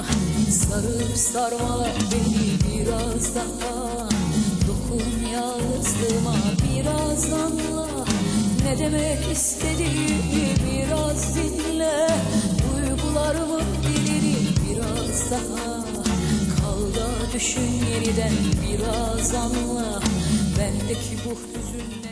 Sarıp sarmala beni biraz daha. Dokun yalnızlığıma biraz anla. Ne demek istediğimi biraz dinle. Duygularımın dilini biraz daha. Kal da düşün yeniden biraz anla. Bendeki bu hüzün